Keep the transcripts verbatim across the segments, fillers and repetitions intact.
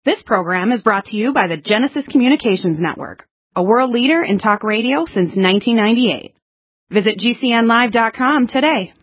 This program is brought to you by the Genesis Communications Network, a world leader in talk radio since nineteen ninety-eight. Visit G C N live dot com today.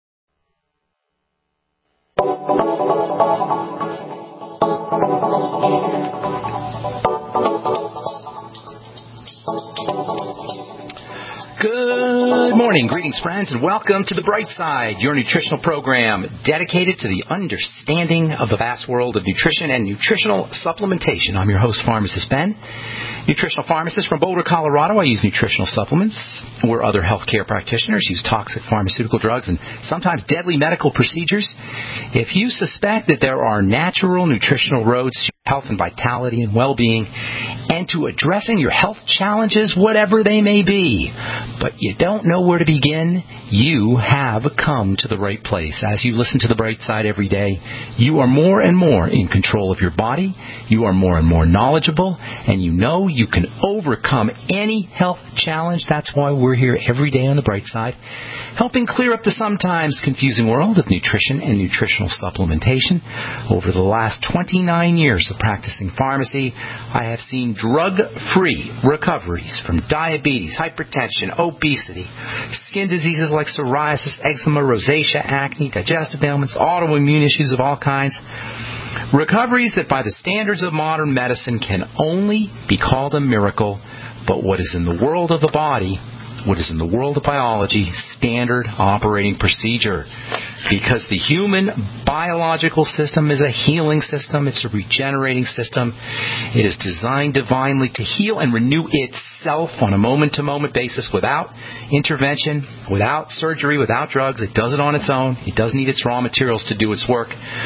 Good morning, greetings friends, and welcome to The Bright Side, your nutritional program dedicated to the understanding of the vast world of nutrition and nutritional supplementation. I'm your host, Pharmacist Ben, nutritional pharmacist from Boulder, Colorado. I use nutritional supplements where other healthcare practitioners use toxic pharmaceutical drugs and sometimes deadly medical procedures. If you suspect that there are natural nutritional roads to health and vitality and well-being and to addressing your health challenges, whatever they may be, but you don't know where to begin, you have come to the right place. As you listen to The Bright Side every day, you are more and more in control of your body, you are more and more knowledgeable, and you know you can overcome any health challenge. That's why we're here every day on The Bright Side, helping clear up the sometimes confusing world of nutrition and nutritional supplementation. Over the last twenty-nine years of practicing pharmacy, I have seen drug-free recoveries from diabetes, hypertension, obesity, skin diseases like psoriasis, eczema, rosacea, acne, digestive ailments, autoimmune issues of all kinds. Recoveries that by the standards of modern medicine can only be called a miracle, but what is in the world of the body, what is in the world of biology, standard operating procedure. Because the human biological system is a healing system. It's a regenerating system. It is designed divinely to heal and renew itself on a moment-to-moment basis without intervention, without surgery, without drugs. It does it on its own. It doesn't need its raw materials to do its work.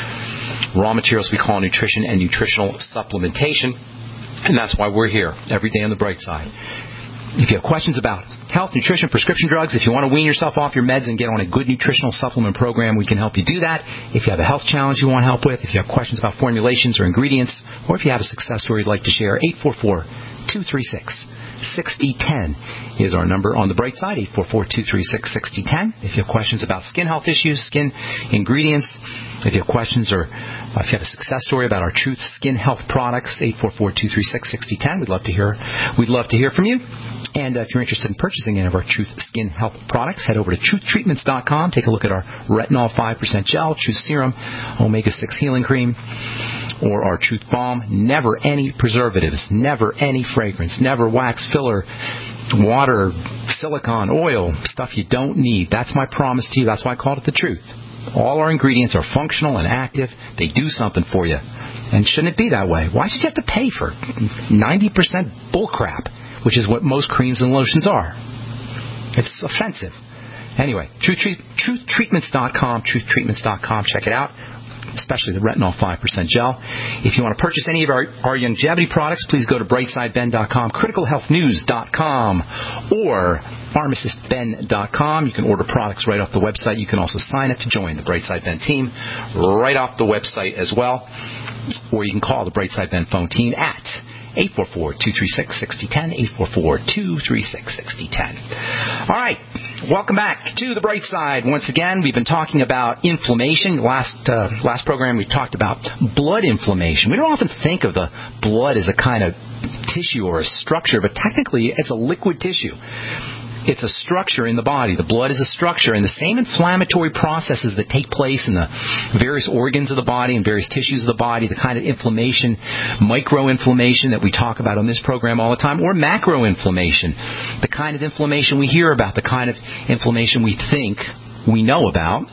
Raw materials we call nutrition and nutritional supplementation. And that's why we're here every day on The Bright Side. If you have questions about health, nutrition, prescription drugs, if you want to wean yourself off your meds and get on a good nutritional supplement program, we can help you do that. If you have a health challenge you want help with, if you have questions about formulations or ingredients, or if you have a success story you'd like to share, eight four four, two three six, six zero one zero is our number on The Bright Side, eight four four, two three six, six zero one zero. If you have questions about skin health issues, skin ingredients, if you have questions or uh, if you have a success story about our Truth Skin Health products, eight four four, two three six, six zero one zero, we'd love to hear, we'd love to hear from you. And uh, if you're interested in purchasing any of our Truth Skin Health products, head over to truth treatments dot com. Take a look at our Retinol five percent Gel, Truth Serum, Omega six Healing Cream, or our Truth Balm. Never any preservatives, never any fragrance, never wax filler, water, silicone, oil, stuff you don't need. That's my promise to you. That's why I called it the truth. All our ingredients are functional and active. They do something for you. And shouldn't it be that way? Why should you have to pay for ninety percent bullcrap, which is what most creams and lotions are? It's offensive. Anyway, truth treatments dot com, truth treatments dot com. Check it out, especially the Retinol five percent Gel. If you want to purchase any of our, our longevity products, please go to bright side ben dot com, critical health news dot com, or pharmacist ben dot com. You can order products right off the website. You can also sign up to join the Brightside Ben team right off the website as well. Or you can call the Brightside Ben phone team at eight four four, two three six, six zero one zero, eight four four, two three six, six zero one zero. All right, welcome back to The Bright Side. Once again, we've been talking about inflammation. Last uh, last program, we talked about blood inflammation. We don't often think of the blood as a kind of tissue or a structure, but technically it's a liquid tissue. It's a structure in the body. The blood is a structure, and the same inflammatory processes that take place in the various organs of the body and various tissues of the body, the kind of inflammation, microinflammation that we talk about on this program all the time, or macroinflammation, the kind of inflammation we hear about, the kind of inflammation we think we know about.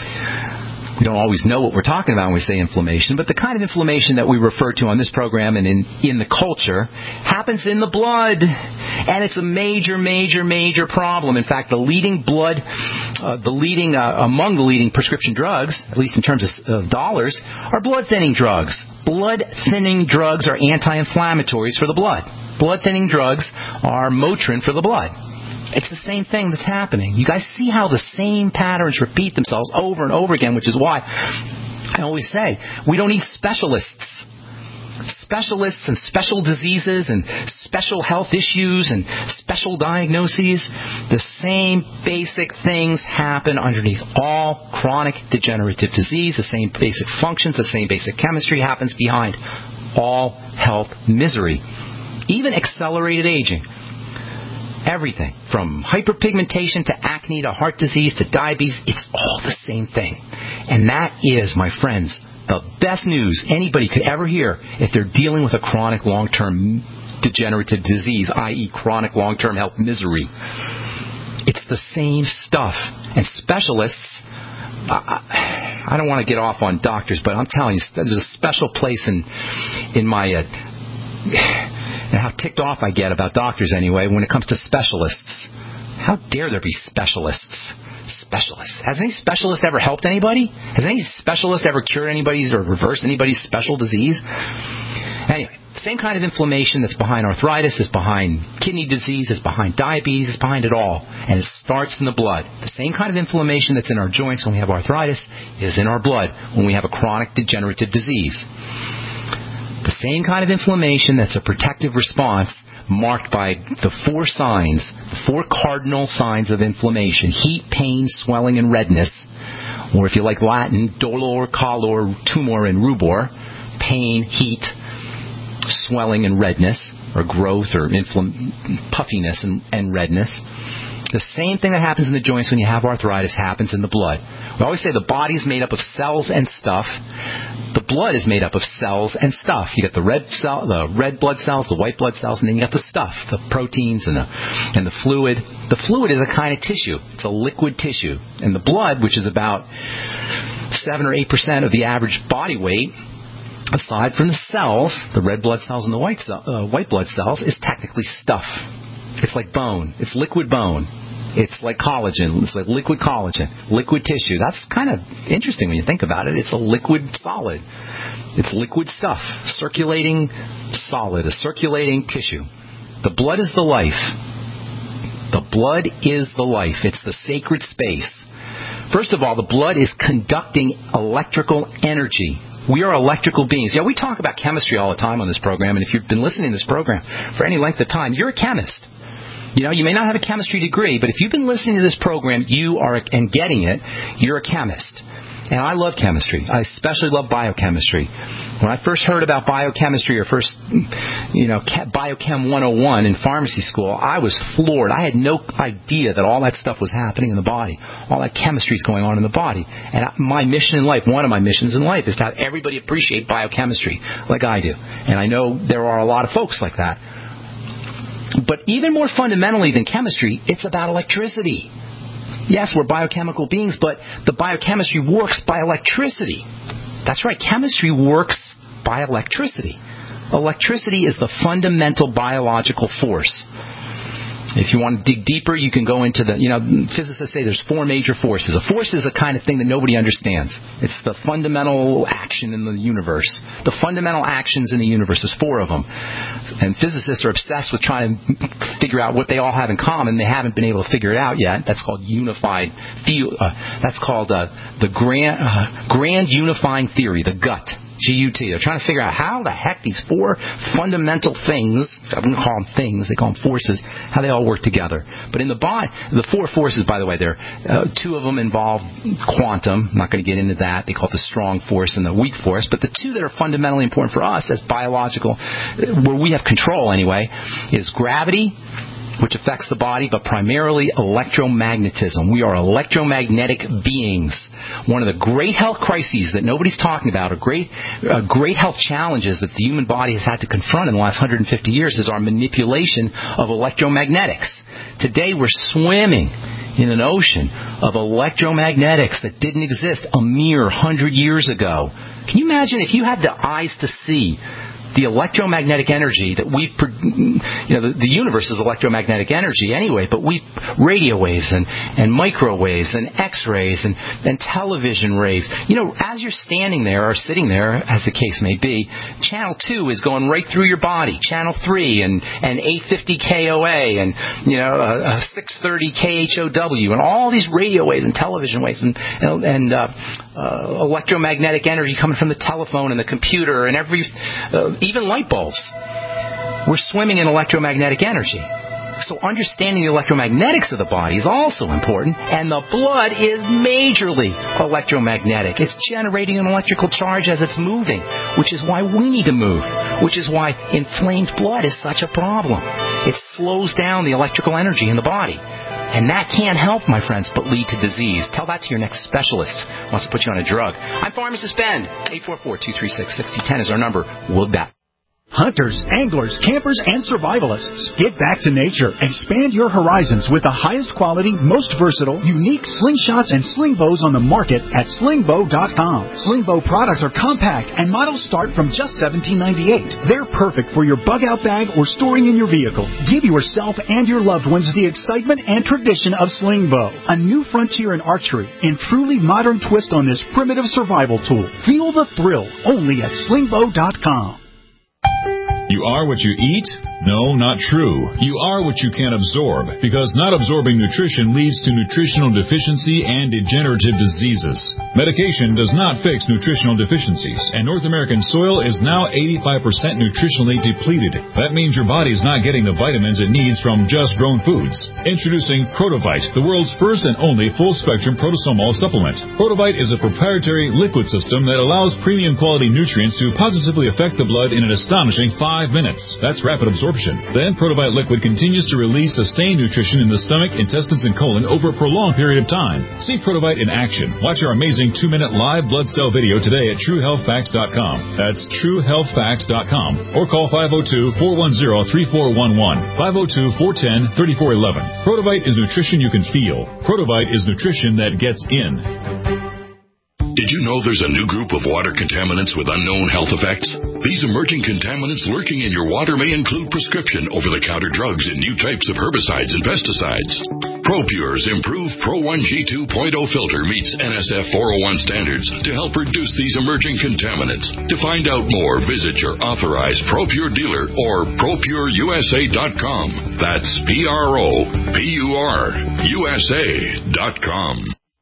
We don't always know what we're talking about when we say inflammation, but the kind of inflammation that we refer to on this program and in, in the culture happens in the blood. And it's a major, major, major problem. In fact, the leading blood, uh, the leading, uh, among the leading prescription drugs, at least in terms of uh, dollars, are blood thinning drugs. Blood thinning drugs are anti-inflammatories for the blood. Blood thinning drugs are Motrin for the blood. It's the same thing that's happening. You guys see how the same patterns repeat themselves over and over again, which is why I always say we don't need specialists. Specialists and special diseases and special health issues and special diagnoses. The same basic things happen underneath all chronic degenerative disease. The same basic functions, the same basic chemistry happens behind all health misery, even accelerated aging. Everything from hyperpigmentation to acne to heart disease to diabetes, it's all the same thing. And that is, my friends, the best news anybody could ever hear if they're dealing with a chronic long-term degenerative disease, that is chronic long-term health misery. It's the same stuff. And specialists, I, I don't want to get off on doctors, but I'm telling you, there's a special place in in my... Uh, and how ticked off I get about doctors anyway when it comes to specialists. How dare there be specialists? Specialists. Has any specialist ever helped anybody? Has any specialist ever cured anybody's or reversed anybody's special disease? Anyway, the same kind of inflammation that's behind arthritis is behind kidney disease, is behind diabetes, is behind it all. And it starts in the blood. The same kind of inflammation that's in our joints when we have arthritis is in our blood when we have a chronic degenerative disease. The same kind of inflammation that's a protective response marked by the four signs, the four cardinal signs of inflammation: heat, pain, swelling, and redness. Or if you like Latin, dolor, calor, tumor, and rubor. Pain, heat, swelling, and redness, or growth, or infl- puffiness and, and redness. The same thing that happens in the joints when you have arthritis happens in the blood. We always say the body is made up of cells and stuff. The blood is made up of cells and stuff. You got the red cell, the red blood cells, the white blood cells, and then you got the stuff, the proteins and the and the fluid. The fluid is a kind of tissue. It's a liquid tissue. And the blood, which is about seven or eight percent of the average body weight, aside from the cells, the red blood cells and the white cell, uh, white blood cells, is technically stuff. It's like bone. It's liquid bone. It's like collagen. It's like liquid collagen, liquid tissue. That's kind of interesting when you think about it. It's a liquid solid. It's liquid stuff, circulating solid, a circulating tissue. The blood is the life. The blood is the life. It's the sacred space. First of all, the blood is conducting electrical energy. We are electrical beings. Yeah, we talk about chemistry all the time on this program, and if you've been listening to this program for any length of time, you're a chemist. You know, you may not have a chemistry degree, but if you've been listening to this program, you are, and getting it, you're a chemist. And I love chemistry. I especially love biochemistry. When I first heard about biochemistry, or first, you know, Biochem one oh one in pharmacy school, I was floored. I had no idea that all that stuff was happening in the body. All that chemistry is going on in the body. And my mission in life, one of my missions in life, is to have everybody appreciate biochemistry like I do. And I know there are a lot of folks like that. But even more fundamentally than chemistry, it's about electricity. Yes, we're biochemical beings, but the biochemistry works by electricity. That's right, chemistry works by electricity. Electricity is the fundamental biological force. If you want to dig deeper, you can go into the, you know, physicists say there's four major forces. A force is a kind of thing that nobody understands. It's the fundamental action in the universe. The fundamental actions in the universe, there's four of them. And physicists are obsessed with trying to figure out what they all have in common. They haven't been able to figure it out yet. That's called unified, uh, that's called uh, the grand, uh, grand unifying theory, the gut. G U T. They're trying to figure out how the heck these four fundamental things, I wouldn't call them things, they call them forces, how they all work together. But in the body, the four forces, by the way, there, uh, two of them involve quantum. I'm not going to get into that. They call it the strong force and the weak force. But the two that are fundamentally important for us as biological, where we have control anyway, is gravity, which affects the body, but primarily electromagnetism. We are electromagnetic beings. One of the great health crises that nobody's talking about, or great, uh, great health challenges that the human body has had to confront in the last one hundred fifty years, is our manipulation of electromagnetics. Today we're swimming in an ocean of electromagnetics that didn't exist a mere one hundred years ago. Can you imagine if you had the eyes to see the electromagnetic energy that we, you know, the, the universe is electromagnetic energy anyway, but we, radio waves and, and microwaves and X-rays and, and television waves. You know, as you're standing there or sitting there, as the case may be, channel two is going right through your body. Channel three and, and eight fifty K O A and, you know, uh, six thirty K H O W and all these radio waves and television waves and, and, and uh, uh, electromagnetic energy coming from the telephone and the computer and every... Uh, even light bulbs. We're swimming in electromagnetic energy. So understanding the electromagnetics of the body is also important, and the blood is majorly electromagnetic. It's generating an electrical charge as it's moving, which is why we need to move. which is why inflamed blood is such a problem. It slows down the electrical energy in the body. And that can't help, my friends, but lead to disease. Tell that to your next specialist who wants to put you on a drug. I'm Pharmacist Ben. eight four four, two three six, six zero one zero is our number. We'll be back. Hunters, anglers, campers, and survivalists. Get back to nature. Expand your horizons with the highest quality, most versatile, unique slingshots and sling bows on the market at sling bow dot com. Sling bow products are compact and models start from just seventeen ninety-eight. They're perfect for your bug-out bag or storing in your vehicle. Give yourself and your loved ones the excitement and tradition of sling bow. A new frontier in archery and truly modern twist on this primitive survival tool. Feel the thrill only at sling bow dot com. You are what you eat? No, not true. You are what you can absorb, because not absorbing nutrition leads to nutritional deficiency and degenerative diseases. Medication does not fix nutritional deficiencies, and North American soil is now eighty-five percent nutritionally depleted. That means your body's not getting the vitamins it needs from just grown foods. Introducing Protovite, the world's first and only full-spectrum protosomal supplement. Protovite is a proprietary liquid system that allows premium quality nutrients to positively affect the blood in an astonishing five minutes. That's rapid absorption. Then Protovite liquid continues to release sustained nutrition in the stomach, intestines, and colon over a prolonged period of time. See Protovite in action. Watch our amazing two-minute live blood cell video today at true health facts dot com. That's true health facts dot com. Or call five oh two, four one zero, three four one one, five oh two, four one zero, three four one one. Protovite is nutrition you can feel. Protovite is nutrition that gets in. Did you know there's a new group of water contaminants with unknown health effects? These emerging contaminants lurking in your water may include prescription over-the-counter drugs and new types of herbicides and pesticides. ProPure's improved Pro one G two point oh filter meets N S F four oh one standards to help reduce these emerging contaminants. To find out more, visit your authorized ProPure dealer or pro pure U S A dot com. That's P R O P U R U S A dot com.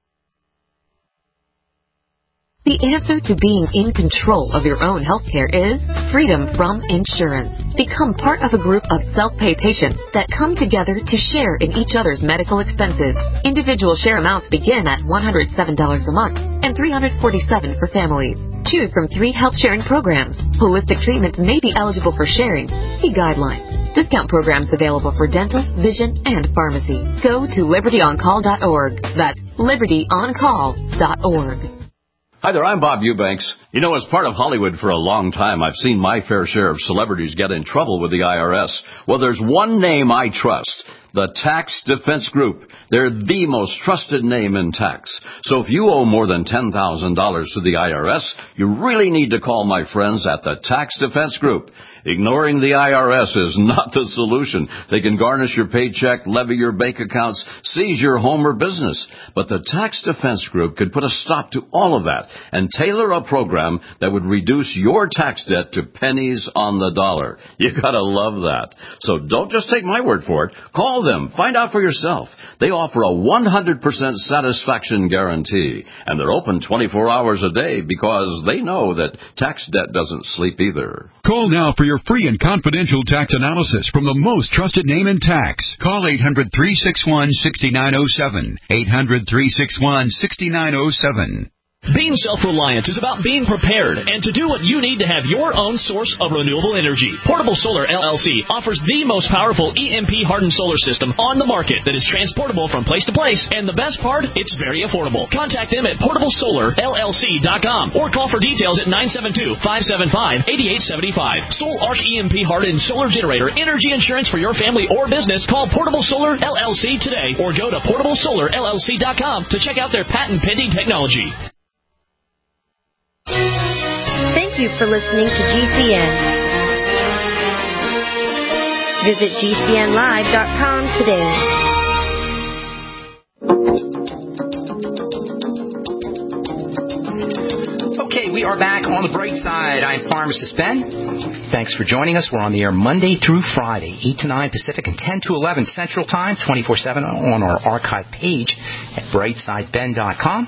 The answer to being in control of your own healthcare is freedom from insurance. Become part of a group of self-pay patients that come together to share in each other's medical expenses. Individual share amounts begin at one hundred seven dollars a month and three hundred forty-seven dollars for families. Choose from three health sharing programs. Holistic treatments may be eligible for sharing. See guidelines. Discount programs available for dental, vision, and pharmacy. Go to liberty on call dot org. That's liberty on call dot org. Hi there, I'm Bob Eubanks. You know, as part of Hollywood for a long time, I've seen my fair share of celebrities get in trouble with the I R S. Well, there's one name I trust. The Tax Defense Group. They're the most trusted name in tax. So if you owe more than ten thousand dollars to the I R S, you really need to call my friends at the Tax Defense Group. Ignoring the I R S is not the solution. They can garnish your paycheck, levy your bank accounts, seize your home or business. But the Tax Defense Group could put a stop to all of that and tailor a program that would reduce your tax debt to pennies on the dollar. You gotta love that. So don't just take my word for it. Call them. Find out for yourself. They offer a one hundred percent satisfaction guarantee. And they're open twenty-four hours a day because they know that tax debt doesn't sleep either. Call now for your free and confidential tax analysis from the most trusted name in tax. Call eight hundred, three six one, six nine zero seven. eight hundred, three six one, six nine zero seven. Being self-reliant is about being prepared and to do what you need to have your own source of renewable energy. Portable Solar L L C offers the most powerful E M P-hardened solar system on the market that is transportable from place to place, and the best part, it's very affordable. Contact them at portable solar L L C dot com or call for details at nine seven two, five seven five, eight eight seven five. Soul Arc E M P-hardened solar generator energy insurance for your family or business. Call Portable Solar L L C today or go to portable solar L L C dot com to check out their patent-pending technology. Thank you for listening to G C N. Visit G C N live dot com today. Okay, we are back on the bright side. I'm Pharmacist Ben. Thanks for joining us. We're on the air Monday through Friday, eight to nine Pacific and ten to eleven Central Time, twenty-four seven on our archive page at brightside ben dot com.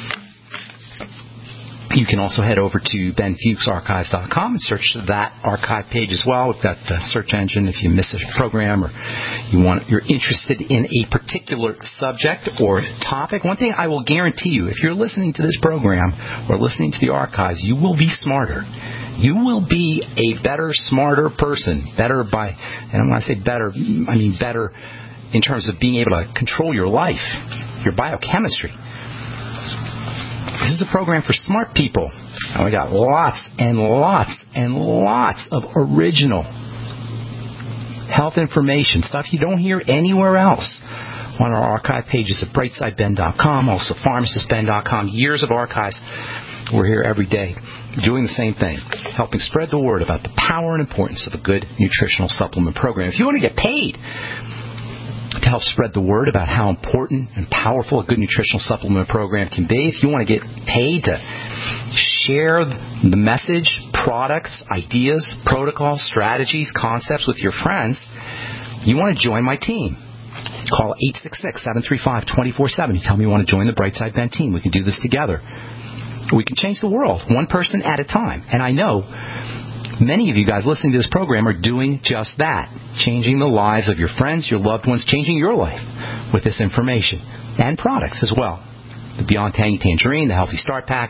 You can also head over to ben fuchs archives dot com and search that archive page as well. We've got the search engine if you miss a program or you want, you're interested in a particular subject or topic. One thing I will guarantee you, if you're listening to this program or listening to the archives, you will be smarter You will be a better, smarter person. Better by, and when I say better, I mean better in terms of being able to control your life, your biochemistry. This is a program for smart people. And we got lots and lots and lots of original health information, stuff you don't hear anywhere else on our archive pages at brightside ben dot com, also pharmacist ben dot com. Years of archives. We're here every day doing the same thing, helping spread the word about the power and importance of a good nutritional supplement program. If you want to get paid to help spread the word about how important and powerful a good nutritional supplement program can be, if you want to get paid to share the message, products, ideas, protocols, strategies, concepts with your friends, you want to join my team. Call eight six six, seven three five, two four seven zero. Tell me you want to join the Brightside Ben team. We can do this together. We can change the world, one person at a time. And I know many of you guys listening to this program are doing just that, changing the lives of your friends, your loved ones, changing your life with this information and products as well. The Beyond Tangy Tangerine, the Healthy Start Pack,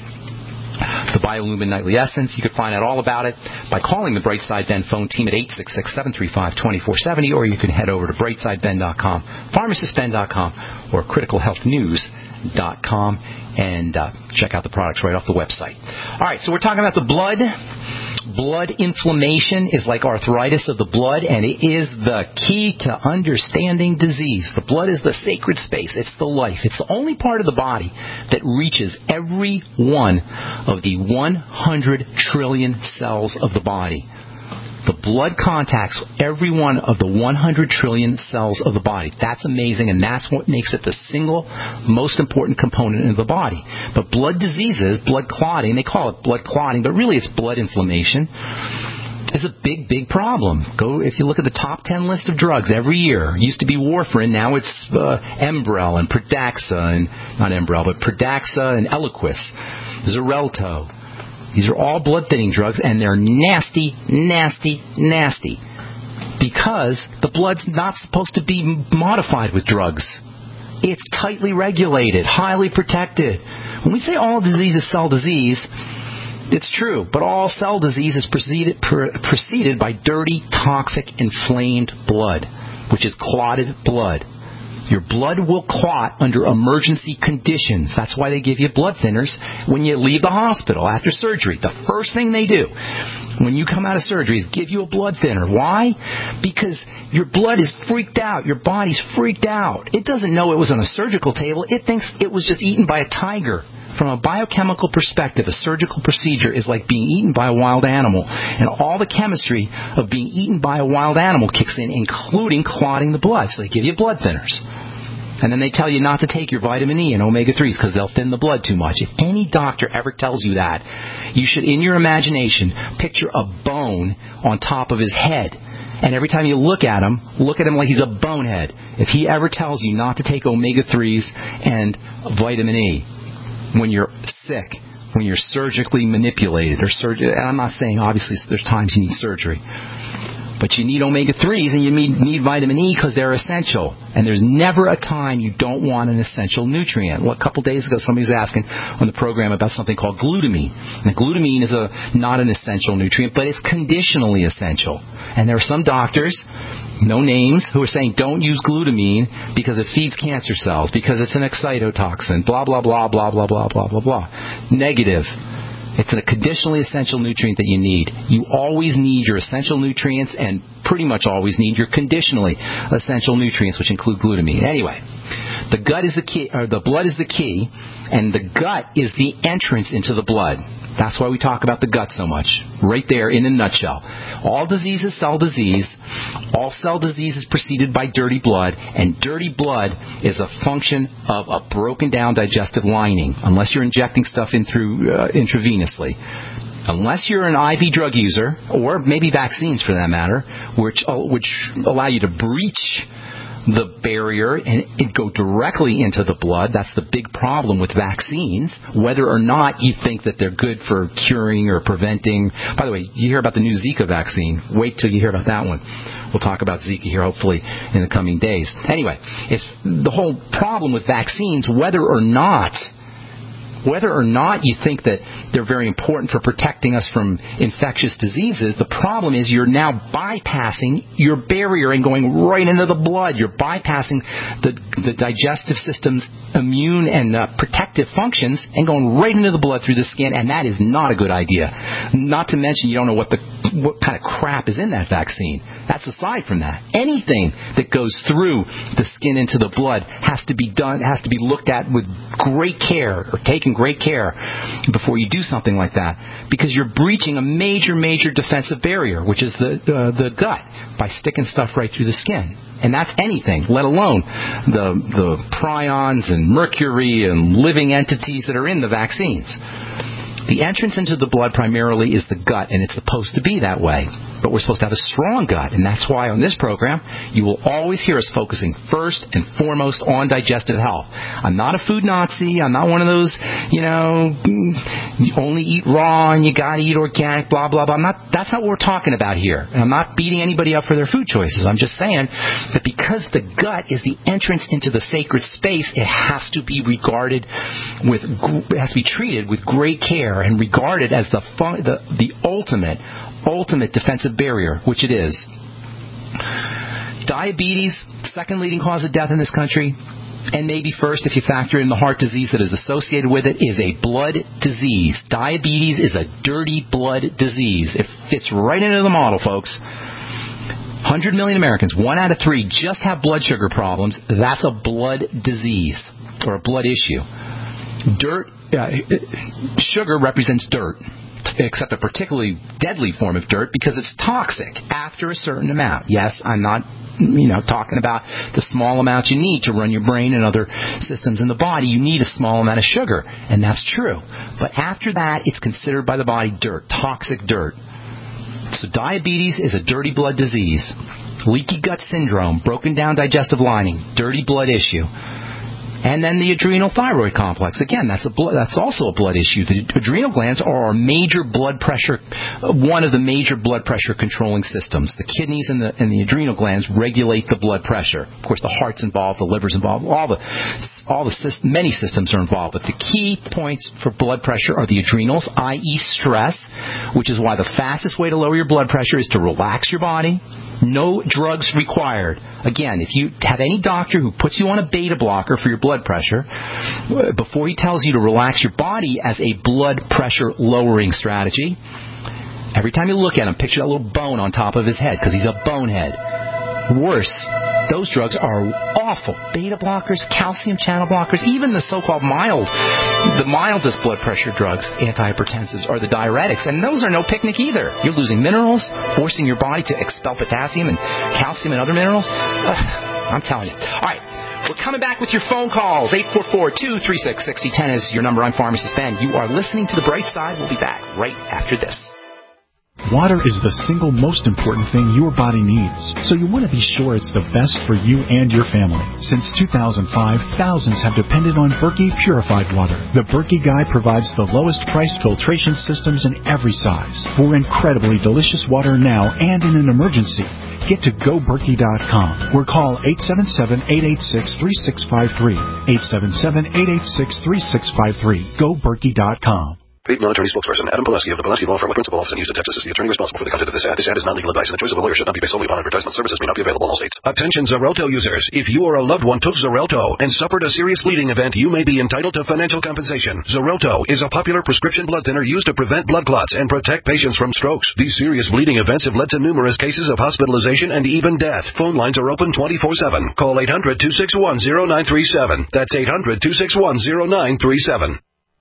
the Biolumin Nightly Essence. You can find out all about it by calling the Brightside Ben phone team at eight six six, seven three five, two four seven zero, or you can head over to brightside ben dot com, pharmacist ben dot com, or critical health news dot com and uh, check out the products right off the website. All right, so we're talking about the blood. Blood inflammation is like arthritis of the blood, and it is the key to understanding disease. The blood is the sacred space. It's the life. It's the only part of the body that reaches every one of the one hundred trillion cells of the body. The blood contacts every one of the one hundred trillion cells of the body. That's amazing, and that's what makes it the single most important component of the body. But blood diseases, blood clotting, they call it blood clotting, but really it's blood inflammation, is a big, big problem. Go if you look at the top ten list of drugs every year. It used to be warfarin, now it's uh, Enbrel and Pradaxa, and not Enbrel, but Pradaxa and Eliquis, Xarelto. These are all blood-thinning drugs, and they're nasty, nasty, nasty. Because the blood's not supposed to be modified with drugs. It's tightly regulated, highly protected. When we say all disease is cell disease, it's true. But all cell disease is preceded, pre- preceded by dirty, toxic, inflamed blood, which is clotted blood. Your blood will clot under emergency conditions. That's why they give you blood thinners when you leave the hospital after surgery. The first thing they do when you come out of surgery is give you a blood thinner. Why? Because your blood is freaked out. Your body's freaked out. It doesn't know it was on a surgical table. It thinks it was just eaten by a tiger. From a biochemical perspective, a surgical procedure is like being eaten by a wild animal. And all the chemistry of being eaten by a wild animal kicks in, including clotting the blood. So they give you blood thinners. And then they tell you not to take your vitamin E and omega threes because they'll thin the blood too much. If any doctor ever tells you that, you should, in your imagination, picture a bone on top of his head. And every time you look at him, look at him like he's a bonehead. If he ever tells you not to take omega threes and vitamin E when you're sick, when you're surgically manipulated, or surg- and I'm not saying, obviously, there's times you need surgery, but you need omega threes and you need, need vitamin E because they're essential. And there's never a time you don't want an essential nutrient. Well, a couple days ago, somebody was asking on the program about something called glutamine. And glutamine is a not an essential nutrient, but it's conditionally essential. And there are some doctors, no names, who are saying don't use glutamine because it feeds cancer cells, because it's an excitotoxin, blah, blah, blah, blah, blah, blah, blah, blah, blah. Negative. It's a conditionally essential nutrient that you need. You always need your essential nutrients and pretty much always need your conditionally essential nutrients, which include glutamine. Anyway, the gut is the key, or the blood is the key, and the gut is the entrance into the blood. That's why we talk about the gut so much. Right there in a nutshell. All disease is cell disease. All cell disease is preceded by dirty blood. And dirty blood is a function of a broken down digestive lining. Unless you're injecting stuff in through uh, intravenously. Unless you're an I V drug user, or maybe vaccines for that matter, which, uh, which allow you to breach the barrier and it go directly into the blood. That's the big problem with vaccines, whether or not you think that they're good for curing or preventing. By the way, you hear about the new Zika vaccine. Wait till you hear about that one. We'll talk about Zika here hopefully in the coming days. Anyway, it's the whole problem with vaccines, whether or not whether or not you think that they're very important for protecting us from infectious diseases, the problem is you're now bypassing your barrier and going right into the blood. You're bypassing the, the digestive system's immune and uh, protective functions and going right into the blood through the skin, and that is not a good idea. Not to mention you don't know what the what kind of crap is in that vaccine. That's aside from that. Anything that goes through the skin into the blood has to be done, has to be looked at with great care, or taken great care before you do something like that, because you're breaching a major, major defensive barrier, which is the uh, the gut, by sticking stuff right through the skin. And that's anything, let alone the the prions and mercury and living entities that are in the vaccines. The entrance into the blood primarily is the gut, and it's supposed to be that way. But we're supposed to have a strong gut, and that's why on this program you will always hear us focusing first and foremost on digestive health. I'm not a food Nazi. I'm not one of those, you know, you only eat raw and you got to eat organic, blah, blah, blah. I'm not, that's not what we're talking about here. And I'm not beating anybody up for their food choices. I'm just saying that because the gut is the entrance into the sacred space, it has to be regarded with, it has to be treated with great care and regarded as the fun, the, the ultimate ultimate defensive barrier, which it is. Diabetes, second leading cause of death in this country, and maybe first if you factor in the heart disease that is associated with it, is a blood disease. Diabetes is a dirty blood disease. It fits right into the model, folks. one hundred million Americans, one out of three, just have blood sugar problems. That's a blood disease or a blood issue. Dirt, uh, sugar represents dirt, except a particularly deadly form of dirt because it's toxic after a certain amount. Yes, I'm not, you know, talking about the small amount you need to run your brain and other systems in the body. You need a small amount of sugar, and that's true. But after that, it's considered by the body dirt, toxic dirt. So diabetes is a dirty blood disease. Leaky gut syndrome, broken down digestive lining, dirty blood issue. And then the adrenal thyroid complex. Again, that's a blood, that's also a blood issue. The adrenal glands are our major blood pressure, one of the major blood pressure controlling systems. The kidneys and the and the adrenal glands regulate the blood pressure. Of course, the heart's involved, the liver's involved, all the all the system, many systems are involved. But the key points for blood pressure are the adrenals, that is, stress, which is why the fastest way to lower your blood pressure is to relax your body. No drugs required. Again, if you have any doctor who puts you on a beta blocker for your blood pressure, before he tells you to relax your body as a blood pressure lowering strategy, every time you look at him, picture that little bone on top of his head, because he's a bonehead. Worse, those drugs are awful. Beta blockers, calcium channel blockers, even the so-called mild, the mildest blood pressure drugs, antihypertensives, are the diuretics, and those are no picnic either. You're losing minerals, forcing your body to expel potassium and calcium and other minerals. Ugh, I'm telling you. All right. We're coming back with your phone calls. eight four four, two three six, six zero one zero is your number. I'm Pharmacist Ben. You are listening to The Bright Side. We'll be back right after this. Water is the single most important thing your body needs, so you want to be sure it's the best for you and your family. Since two thousand five, thousands have depended on Berkey Purified Water. The Berkey Guy provides the lowest priced filtration systems in every size for incredibly delicious water now and in an emergency. Get to go berkey dot com or call eight seven seven, eight eight six, three six five three. eight seven seven, eight eight six, three six five three. go berkey dot com. Paid military spokesperson Adam Pileski of the Pileski Law Firm with principal office in Houston, Texas is the attorney responsible for the content of this ad. This ad is not legal advice, and the choice of a lawyer should not be based solely upon advertisement. Services may not be available in all states. Attention Xarelto users. If you or a loved one took Xarelto and suffered a serious bleeding event, you may be entitled to financial compensation. Xarelto is a popular prescription blood thinner used to prevent blood clots and protect patients from strokes. These serious bleeding events have led to numerous cases of hospitalization and even death. Phone lines are open twenty-four seven. Call eight hundred, two six one, zero nine three seven. That's eight hundred, two six one, zero nine three seven.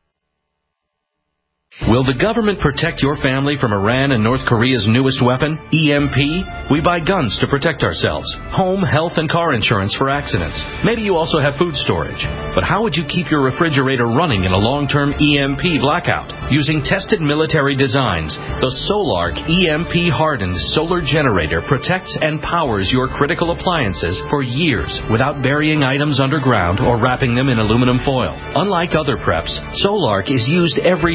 Will the government protect your family from Iran and North Korea's newest weapon, E M P? We buy guns to protect ourselves, home, health, and car insurance for accidents. Maybe you also have food storage. But how would you keep your refrigerator running in a long-term E M P blackout? Using tested military designs, the Solark E M P-hardened solar generator protects and powers your critical appliances for years without burying items underground or wrapping them in aluminum foil. Unlike other preps, Solark is used every day to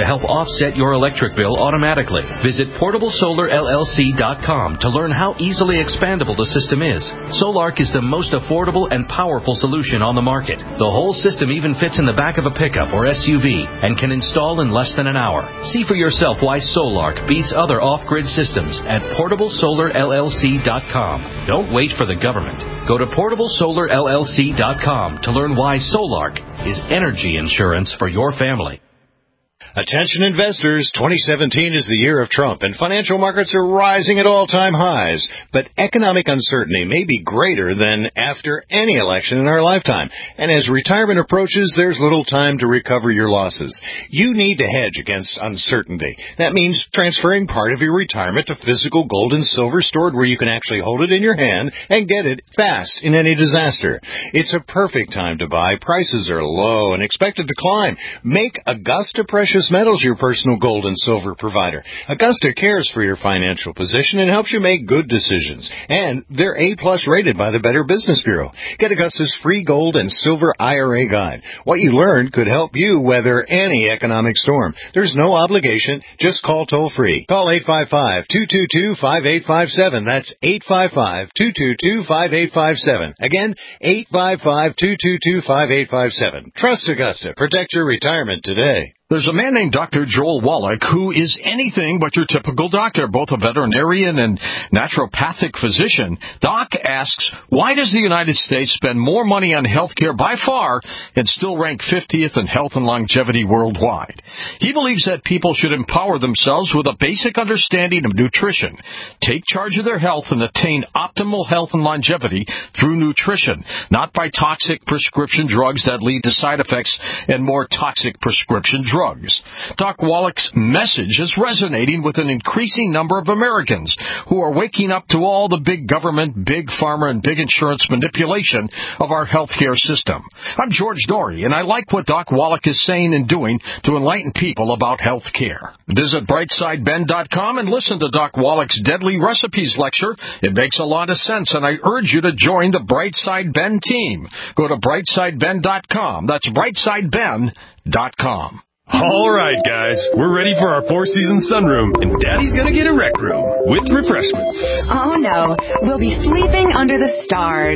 to help offset your electric bill automatically. Visit portable solar L L C dot com to learn how easily expandable the system is. Solark is the most affordable and powerful solution on the market. The whole system even fits in the back of a pickup or S U V and can install in less than an hour. See for yourself why Solark beats other off-grid systems at portable solar L L C dot com. Don't wait for the government. Go to portable solar L L C dot com to learn why Solark is energy insurance for your family. Attention investors, twenty seventeen is the year of Trump, and financial markets are rising at all-time highs. But economic uncertainty may be greater than after any election in our lifetime. And as retirement approaches, there's little time to recover your losses. You need to hedge against uncertainty. That means transferring part of your retirement to physical gold and silver stored where you can actually hold it in your hand and get it fast in any disaster. It's a perfect time to buy. Prices are low and expected to climb. Make Augusta Precious Metals your personal gold and silver provider. Augusta cares for your financial position and helps you make good decisions. And they're A-plus rated by the Better Business Bureau. Get Augusta's free gold and silver I R A guide. What you learn could help you weather any economic storm. There's no obligation. Just call toll-free. Call eight five five, two two two, five eight five seven. That's eight five five, two two two, five eight five seven. Again, eight five five, two two two, five eight five seven. Trust Augusta. Protect your retirement today. There's a man named Doctor Joel Wallach who is anything but your typical doctor, both a veterinarian and naturopathic physician. Doc asks, why does the United States spend more money on health care by far and still rank fiftieth in health and longevity worldwide? He believes that people should empower themselves with a basic understanding of nutrition, take charge of their health, and attain optimal health and longevity through nutrition, not by toxic prescription drugs that lead to side effects and more toxic prescription drugs. Drugs. Doc Wallach's message is resonating with an increasing number of Americans who are waking up to all the big government, big pharma, and big insurance manipulation of our healthcare system. I'm George Dory, and I like what Doc Wallach is saying and doing to enlighten people about healthcare. Visit brightside ben dot com and listen to Doc Wallach's Deadly Recipes lecture. It makes a lot of sense, and I urge you to join the Brightside Ben team. Go to brightside ben dot com. That's brightside ben dot com. All right, guys, we're ready for our Four Seasons sunroom, and Daddy's gonna get a rec room with refreshments. Oh, no. We'll be sleeping under the stars.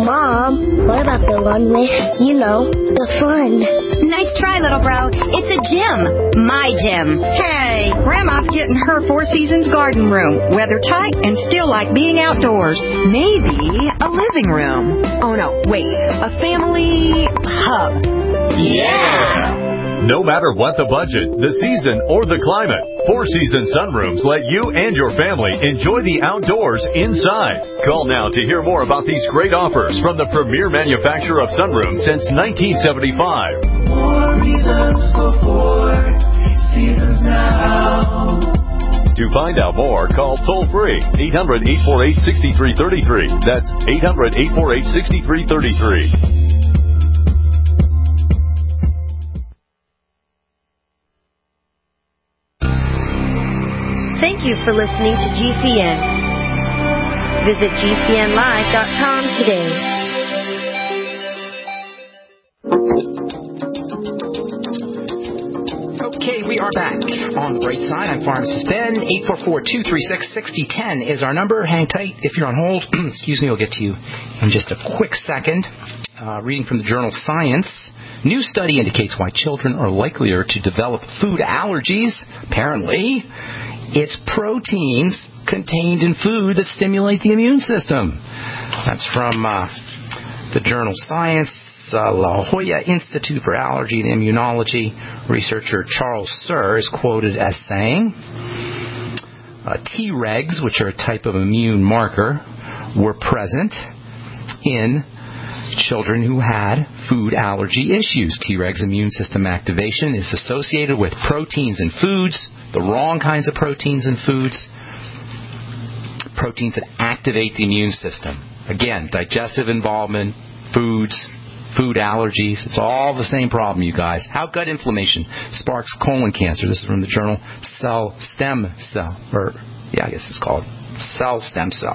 Mom, what about the one with, you know, the fun? Nice try, little bro. It's a gym. My gym. Hey, Grandma's getting her Four Seasons garden room. Weather tight and still like being outdoors. Maybe a living room. Oh, no, wait. A family hub. Yeah! No matter what the budget, the season, or the climate, Four Seasons Sunrooms let you and your family enjoy the outdoors inside. Call now to hear more about these great offers from the premier manufacturer of sunrooms since nineteen seventy-five. More reasons for Four Seasons now. To find out more, call toll-free eight hundred, eight four eight, six three three three. That's eight hundred, eight four eight, six three three three. Thank you for listening to G C N. Visit G C N live dot com today. Okay, we are back on the bright side. I'm Pharmacist Ben. eight four four, two three six, six zero one zero is our number. Hang tight if you're on hold. Excuse me, we'll get to you in just a quick second. Uh, reading from the journal Science. New study indicates why children are likelier to develop food allergies. Apparently, it's proteins contained in food that stimulate the immune system. That's from uh, the journal Science. Uh, La Jolla Institute for Allergy and Immunology researcher Charles Sir is quoted as saying, uh, T-regs, which are a type of immune marker, were present in children who had food allergy issues. T-regs immune system activation is associated with proteins in foods, the wrong kinds of proteins in foods, proteins that activate the immune system. Again, digestive involvement, foods, food allergies, it's all the same problem, you guys. How gut inflammation sparks colon cancer. This is from the journal Cell Stem Cell, or yeah, I guess it's called Cell Stem Cell.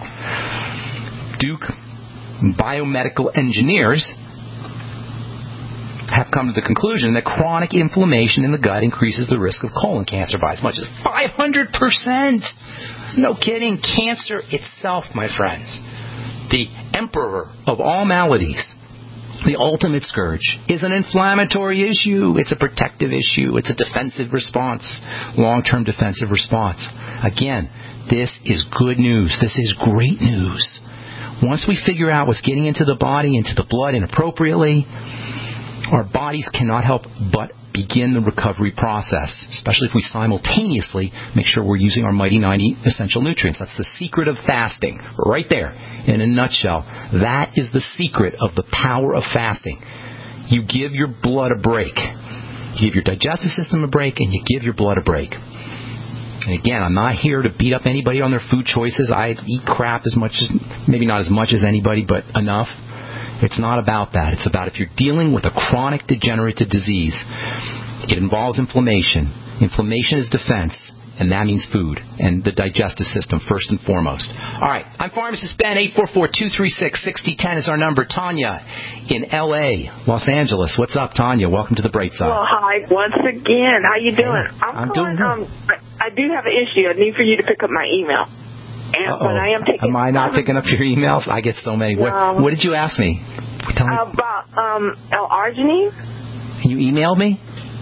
Duke biomedical engineers have come to the conclusion that chronic inflammation in the gut increases the risk of colon cancer by as much as five hundred percent. No kidding. Cancer itself, my friends, the emperor of all maladies, the ultimate scourge, is an inflammatory issue. It's a protective issue. It's a defensive response, long-term defensive response. Again, this is good news. This is great news. Once we figure out what's getting into the body, into the blood inappropriately, our bodies cannot help but begin the recovery process, especially if we simultaneously make sure we're using our Mighty ninety essential nutrients. That's the secret of fasting, right there, in a nutshell. That is the secret of the power of fasting. You give your blood a break. You give your digestive system a break, and you give your blood a break. And again, I'm not here to beat up anybody on their food choices. I eat crap as much as, maybe not as much as anybody, but enough. It's not about that. It's about if you're dealing with a chronic degenerative disease, it involves inflammation. Inflammation is defense, and that means food and the digestive system first and foremost. All right, I'm Pharmacist Ben. eight four four, two three six, six zero one zero is our number. Tanya in L A, Los Angeles. What's up, Tanya? Welcome to the Bright Side. Well, hi once again. How you doing? Hey, I'm, I'm calling, doing good. Um, I do have an issue. I need for you to pick up my email. And Uh-oh. when I am taking, Am I not picking up your emails? I get so many. No. What, what did you ask me? Tell me. About um, L-arginine. You emailed me?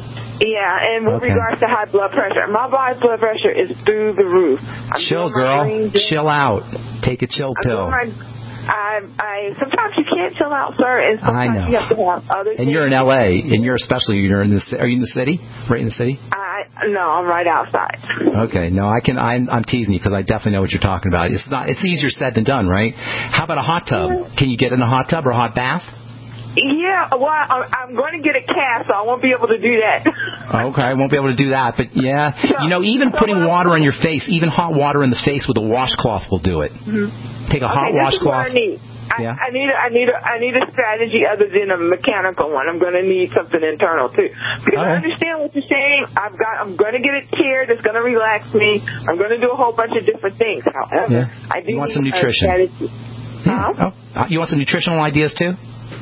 Yeah, and with Okay. regards to high blood pressure, my blood blood pressure is through the roof. I'm Chill, doing my girl. green juice. Chill out. Take a chill I'm pill. doing my- I, I sometimes you can't chill out, sir, and sometimes I know. you have to have other. And you're in L A, and you're especially you're in the. Are you in the city? Right in the city? I no, I'm right outside. Okay, no, I can. I'm, I'm teasing you because I definitely know what you're talking about. It's not. It's easier said than done, right? How about a hot tub? Can you get in a hot tub or a hot bath? Yeah, well, I'm I'm going to get a cast, so I won't be able to do that. Okay, I won't be able to do that, but yeah, you know, even putting water on your face, even hot water in the face with a washcloth will do it. Mm-hmm. Take a okay, hot this washcloth. Is what I need. I, Yeah. I need a, I need a, I need a strategy other than a mechanical one. I'm going to need something internal too, because I Okay. understand what you're saying. I've got I'm going to get it tiered. It's going to relax me. I'm going to do a whole bunch of different things. However, Yeah. I do You want need some a nutrition? strategy. Yeah. Huh? Oh, uh, you want some nutritional ideas too?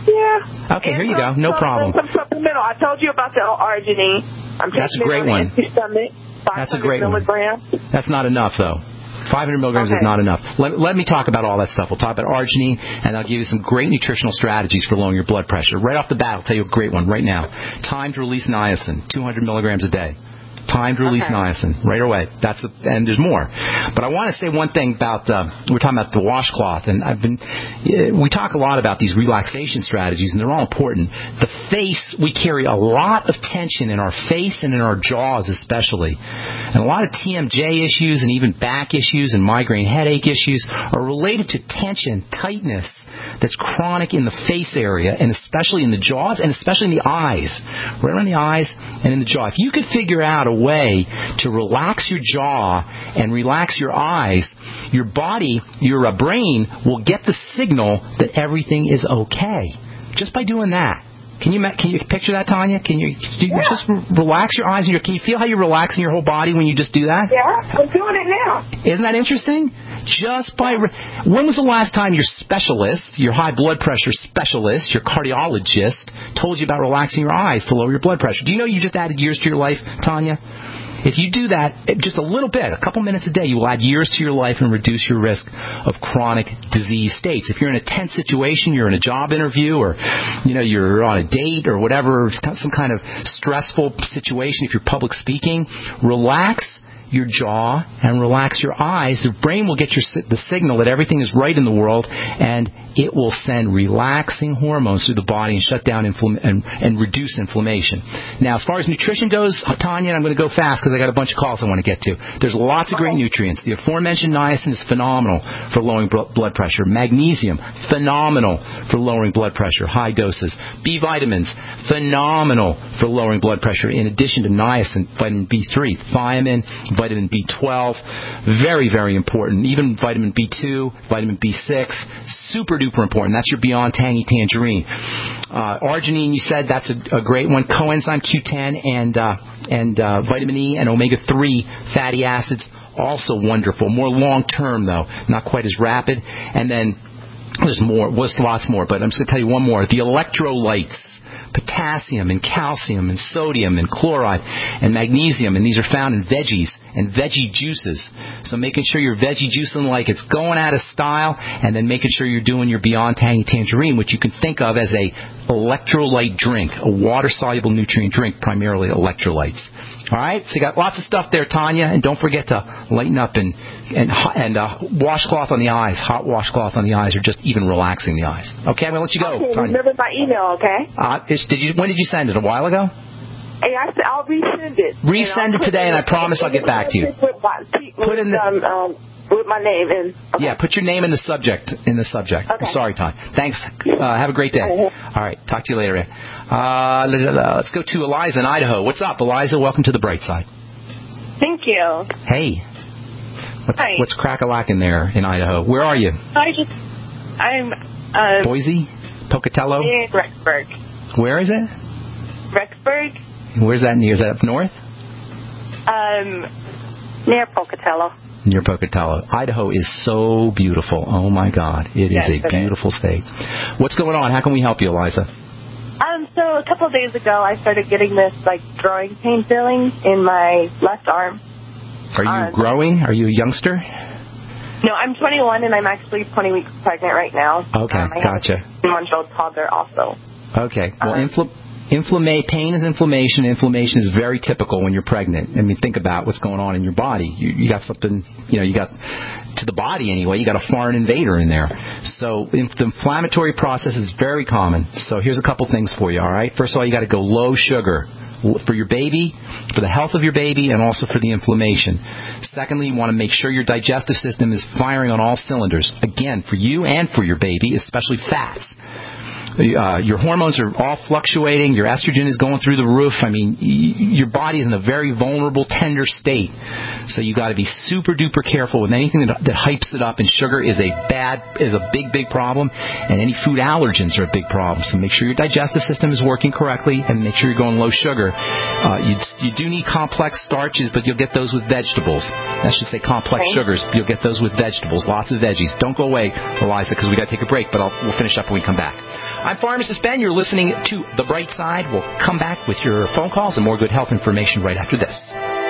Yeah. Okay, And here you some- go. No some- problem. Some supplemental. I told you about the L-arginine. I'm That's a taking great it on one. an empty stomach. That's a great one. milligrams. That's not enough, though. five hundred milligrams is Okay. not enough. Let, let me talk about all that stuff. We'll talk about arginine, and I'll give you some great nutritional strategies for lowering your blood pressure. Right off the bat, I'll tell you a great one right now. Time to release niacin, two hundred milligrams a day. Time to release Okay. niacin right away. That's a, and there's more. But I want to say one thing about uh, we're talking about the washcloth, and I've been uh, we talk a lot about these relaxation strategies, and they're all important. The face, we carry a lot of tension in our face and in our jaws, especially, and a lot of T M J issues and even back issues and migraine headache issues are related to tension, tightness that's chronic in the face area, and especially in the jaws, and especially in the eyes, right around the eyes and in the jaw. If you could figure out a way to relax your jaw and relax your eyes, your body, your uh, brain will get the signal that everything is okay just by doing that. Can you can you picture that, Tanya? Can you, do you Yeah. just relax your eyes and your? Can you feel how you're relaxing your whole body when you just do that? Yeah, I'm doing it now. Isn't that interesting? Just by re- when was the last time your specialist, your high blood pressure specialist, your cardiologist, told you about relaxing your eyes to lower your blood pressure? Do you know you just added years to your life, Tanya? If you do that just a little bit, a couple minutes a day, you will add years to your life and reduce your risk of chronic disease states. If you're in a tense situation, you're in a job interview, or you know you're on a date or whatever, some kind of stressful situation, if you're public speaking, relax your jaw and relax your eyes. The brain will get your the signal that everything is right in the world, and it will send relaxing hormones through the body and shut down infl- and, and reduce inflammation. Now, as far as nutrition goes, Tanya, I'm going to go fast because I got a bunch of calls I want to get to. There's lots of great nutrients. The aforementioned niacin is phenomenal for lowering blood pressure. Magnesium, phenomenal for lowering blood pressure, high doses. B vitamins, phenomenal for lowering blood pressure. In addition to niacin, vitamin B three, thiamine, vitamin B twelve, very, very important. Even vitamin B two, vitamin B six, super duper important. That's your Beyond Tangy Tangerine. Uh, arginine, you said, that's a, a great one. Coenzyme Q ten and uh, and uh, vitamin E and omega three fatty acids, also wonderful. More long term though, not quite as rapid. And then there's more, there's lots more, but I'm just going to tell you one more. The electrolytes. potassium and calcium and sodium and chloride and magnesium, and these are found in veggies and veggie juices. So making sure you're veggie juicing like it's going out of style, and then making sure you're doing your Beyond Tangy Tangerine, which you can think of as a electrolyte drink, a water-soluble nutrient drink, primarily electrolytes. All right, so you got lots of stuff there, Tanya, and don't forget to lighten up and and and uh, washcloth on the eyes, hot washcloth on the eyes, or just even relaxing the eyes. Okay, I'm gonna let you go, Okay, Tanya. remember my email, okay? Uh, is, did you? When did you send it? A while ago? Hey, I said I'll resend it. Resend it today, and I promise I'll get back to you. With my, put in the, um, um, with my name in. Okay. Yeah, put your name in the subject. In the subject. Okay. Sorry, Tanya. Thanks. Uh, have a great day. All right, talk to you later. Uh, let's go to Eliza in Idaho. What's up, Eliza? Welcome to the bright side. Thank you. Hey. What's, Hi. what's crack-a-lackin' there in Idaho? Where are you? I just, I'm, uh... Boise? Pocatello? In Rexburg. Where is it? Rexburg? Where's that near? Is that up north? Um, near Pocatello. Near Pocatello. Idaho is so beautiful. Oh, my God. It Yes, is a it beautiful state. What's going on? How can we help you, Eliza? Um, so a couple of days ago, I started getting this, like, growing pain feeling in my left arm. Are you Um, growing? Are you a youngster? No, I'm twenty-one, and I'm actually twenty weeks pregnant right now. Okay, um, I gotcha. have a one-month-old toddler also. Okay. Well, Um, infl- inflama- pain is inflammation. Inflammation is very typical when you're pregnant. I mean, think about what's going on in your body. You, you got something, you know, you got, to the body anyway, you got a foreign invader in there. So inf- the inflammatory process is very common. So here's a couple things for you, all right? First of all, you got to go low sugar for your baby, for the health of your baby, and also for the inflammation. Secondly, you want to make sure your digestive system is firing on all cylinders. Again, for you and for your baby, especially fats. Uh, your hormones are all fluctuating. Your estrogen is going through the roof. I mean, y- your body is in a very vulnerable, tender state. So you got to be super duper careful with anything that, that hypes it up. And sugar is a bad, is a big, big problem. And any food allergens are a big problem. So make sure your digestive system is working correctly, and make sure you're going low sugar. Uh, you you do need complex starches, but you'll get those with vegetables. I should say complex Okay. sugars. You'll get those with vegetables. Lots of veggies. Don't go away, Eliza, because we got to take a break. But I'll, we'll finish up when we come back. I'm Pharmacist Ben. You're listening to The Bright Side. We'll come back with your phone calls and more good health information right after this.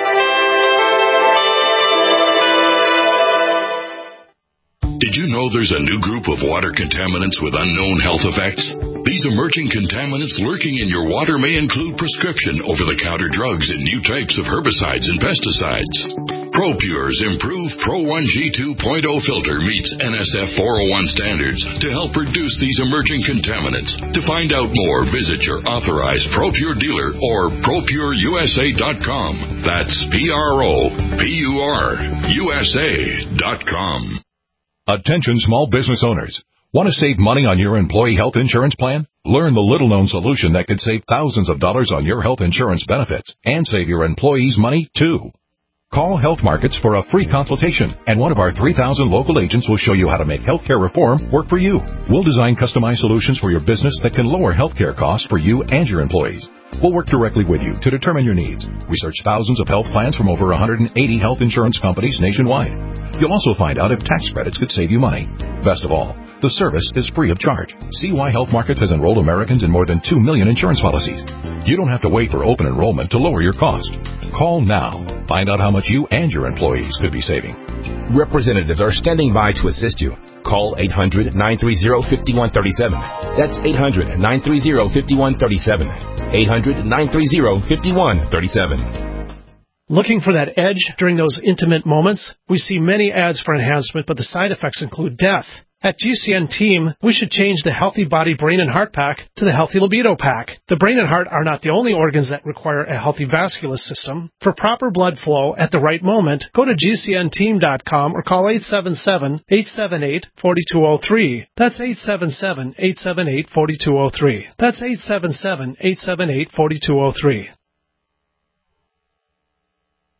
Did you know there's a new group of water contaminants with unknown health effects? These emerging contaminants lurking in your water may include prescription over-the-counter drugs and new types of herbicides and pesticides. ProPure's improved Pro one G two point oh filter meets N S F four oh one standards to help reduce these emerging contaminants. To find out more, visit your authorized ProPure dealer or pro pure U S A dot com. That's P R O P U R U S A dot com. Attention small business owners. Want to save money on your employee health insurance plan? Learn the little-known solution that could save thousands of dollars on your health insurance benefits and save your employees money, too. Call Health Markets for a free consultation, and one of our three thousand local agents will show you how to make healthcare reform work for you. We'll design customized solutions for your business that can lower healthcare costs for you and your employees. We'll work directly with you to determine your needs. Research thousands of health plans from over one hundred eighty health insurance companies nationwide. You'll also find out if tax credits could save you money. Best of all, the service is free of charge. See why Health Markets has enrolled Americans in more than two million insurance policies. You don't have to wait for open enrollment to lower your cost. Call now. Find out how much you and your employees could be saving. Representatives are standing by to assist you. Call eight hundred, nine three zero, five one three seven. That's eight hundred, nine three zero, five one three seven. eight hundred, nine three zero, five one three seven. Looking for that edge during those intimate moments? We see many ads for enhancement, but the side effects include death. At G C N Team, we should change the Healthy Body, Brain, and Heart Pack to the Healthy Libido Pack. The brain and heart are not the only organs that require a healthy vascular system. For proper blood flow at the right moment, go to G C N team dot com or call eight seven seven, eight seven eight, four two zero three. That's eight seven seven, eight seven eight, four two zero three. That's eight seven seven, eight seven eight, four two zero three.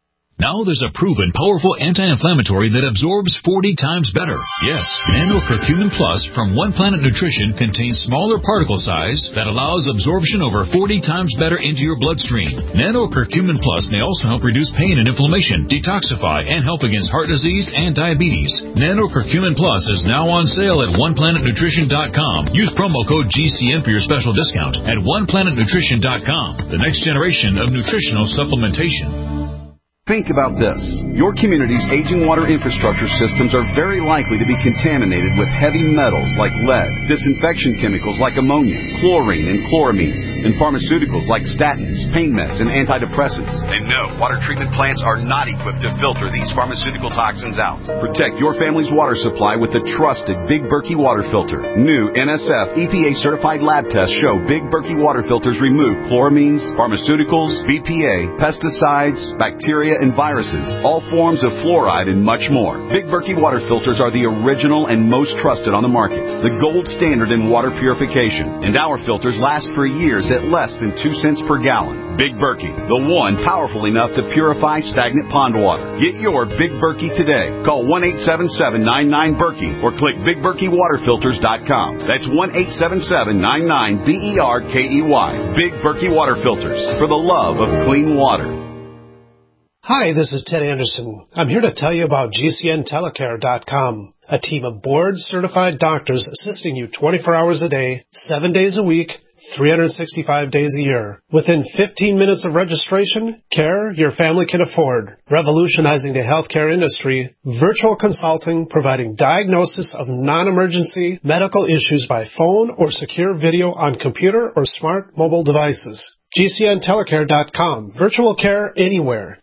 Now there's a proven powerful anti-inflammatory that absorbs forty times better. Yes, Nano Curcumin Plus from One Planet Nutrition contains smaller particle size that allows absorption over forty times better into your bloodstream. Nano Curcumin Plus may also help reduce pain and inflammation, detoxify, and help against heart disease and diabetes. Nano Curcumin Plus is now on sale at one planet nutrition dot com. Use promo code G C N for your special discount at one planet nutrition dot com. The next generation of nutritional supplementation. Think about this. Your community's aging water infrastructure systems are very likely to be contaminated with heavy metals like lead, disinfection chemicals like ammonia, chlorine and chloramines, and pharmaceuticals like statins, pain meds, and antidepressants. And no, water treatment plants are not equipped to filter these pharmaceutical toxins out. Protect your family's water supply with the trusted Big Berkey water filter. New N S F E P A-certified lab tests show Big Berkey water filters remove chloramines, pharmaceuticals, B P A, pesticides, bacteria, and viruses, all forms of fluoride, and much more. Big Berkey water filters are the original and most trusted on the market, the gold standard in water purification, and our filters last for years at less than two cents per gallon. Big Berkey, the one powerful enough to purify stagnant pond water. Get your Big Berkey today. Call one eight seven seven, nine nine, Berkey or click big berkey water filters dot com. That's one eight seven seven, nine nine, B E R K E Y. Big Berkey water filters, for the love of clean water. Hi, this is Ted Anderson. I'm here to tell you about G C N telecare dot com, a team of board-certified doctors assisting you twenty-four hours a day, seven days a week, three hundred sixty-five days a year. Within fifteen minutes of registration, care your family can afford. Revolutionizing the healthcare industry, virtual consulting providing diagnosis of non-emergency medical issues by phone or secure video on computer or smart mobile devices. G C N telecare dot com. Virtual care anywhere.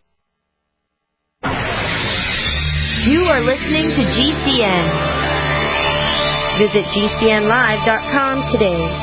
You are listening to G C N. Visit G C N live dot com today.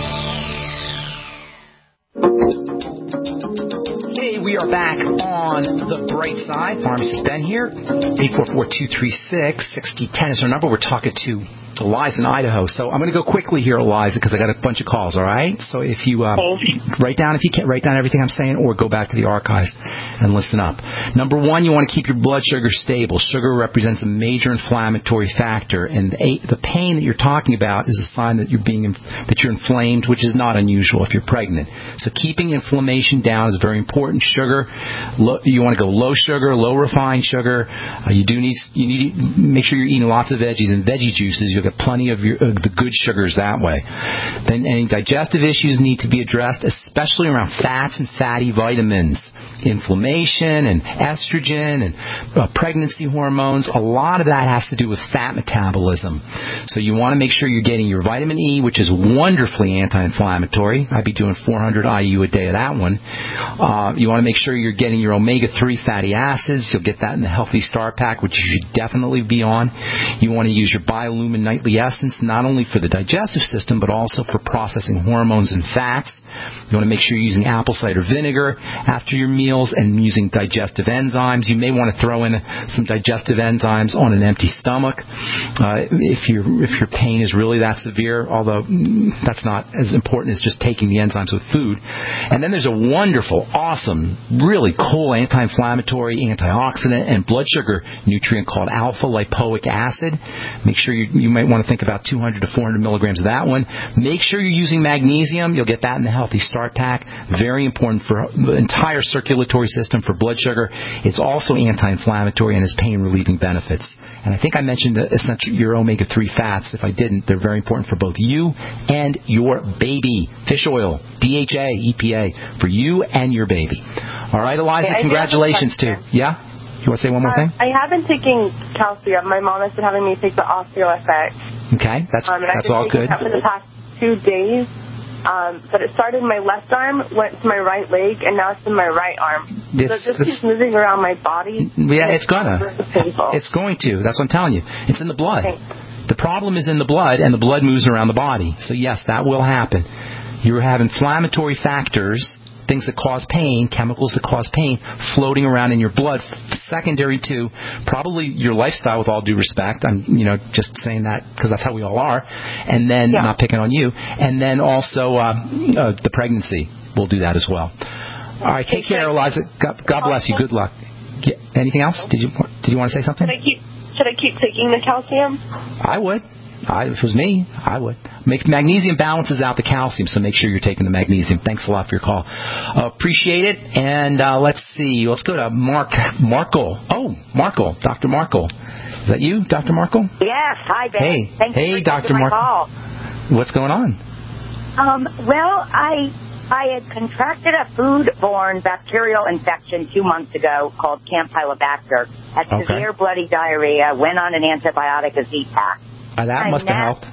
Hey, we are back on the bright side. Pharmacist Ben here. eight four four, two three six, six zero one zero is our number. We're talking to Eliza in Idaho. So I'm going to go quickly here, Eliza, because I got a bunch of calls, all right? So if you uh, write down, if you can't, write down everything I'm saying, or go back to the archives and listen up. Number one, you want to keep your blood sugar stable. Sugar represents a major inflammatory factor, and the, the pain that you're talking about is a sign that you're being that you're inflamed, which is not unusual if you're pregnant. So keeping inflammation down is very important. Sugar, low, you want to go low sugar, low refined sugar. Uh, you do need you need to make sure you're eating lots of veggies and veggie juices. You'll get plenty of your, uh, the good sugars that way. Then any digestive issues need to be addressed, especially around fats and fatty vitamins. Inflammation and estrogen and uh, pregnancy hormones, a lot of that has to do with fat metabolism. So you want to make sure you're getting your vitamin E, which is wonderfully anti-inflammatory. I'd be doing four hundred I U a day of that one. Uh, you want to make sure you're getting your omega three fatty acids. You'll get that in the Healthy Start Pack, which you should definitely be on. You want to use your Biolumin Nightly Essence, not only for the digestive system, but also for processing hormones and fats. You want to make sure you're using apple cider vinegar after your meal and using digestive enzymes. You may want to throw in some digestive enzymes on an empty stomach uh, if your if your pain is really that severe, although that's not as important as just taking the enzymes with food. And then there's a wonderful, awesome, really cool anti-inflammatory, antioxidant, and blood sugar nutrient called alpha-lipoic acid. Make sure you, you might want to think about two hundred to four hundred milligrams of that one. Make sure you're using magnesium. You'll get that in the Healthy Start Pack. Very important for the entire circulatory system for blood sugar. It's also anti-inflammatory and has pain-relieving benefits. And I think I mentioned the essential, your omega three fats. If I didn't, they're very important for both you and your baby. Fish oil, D H A, E P A, for you and your baby. All right, Eliza, okay, congratulations too. Yeah? You want to say one more uh, thing? I have been taking calcium. My mom has been having me take the Osteo F X. Okay, that's, um, that's all good. I've been taking that for the past two days. Um, but it started in my left arm, went to my right leg, and now it's in my right arm. It's, so it just keeps moving around my body. Yeah, it's, it's gonna. Painful. It's going to. That's what I'm telling you. It's in the blood. Okay. The problem is in the blood, and the blood moves around the body. So, yes, that will happen. You have inflammatory factors, things that cause pain, chemicals that cause pain, floating around in your blood, secondary to probably your lifestyle, with all due respect. I'm, you know, just saying that because that's how we all are. And then, yeah. Not picking on you. And then also uh, uh, the pregnancy will do that as well. All right, take care, Eliza. God, God bless you. Good luck. Yeah. Anything else? Did you Did you want to say something? Should I keep Should I keep taking the calcium? I would. I, if it was me, I would. Make magnesium balances out the calcium, so make sure you're taking the magnesium. Thanks a lot for your call. Uh, appreciate it. And uh, let's see. Let's go to Mark Markle. Oh, Markle. Doctor Markle. Is that you, Doctor Markle? Yes. Hi, Ben. Hey. Thank hey, you for Doctor taking my Markle. call. What's going on? Um, well, I I had contracted a food-borne bacterial infection two months ago called Campylobacter. Had Okay. severe bloody diarrhea. Went on an antibiotic, a Z-Pak. Uh, that And must have that- helped.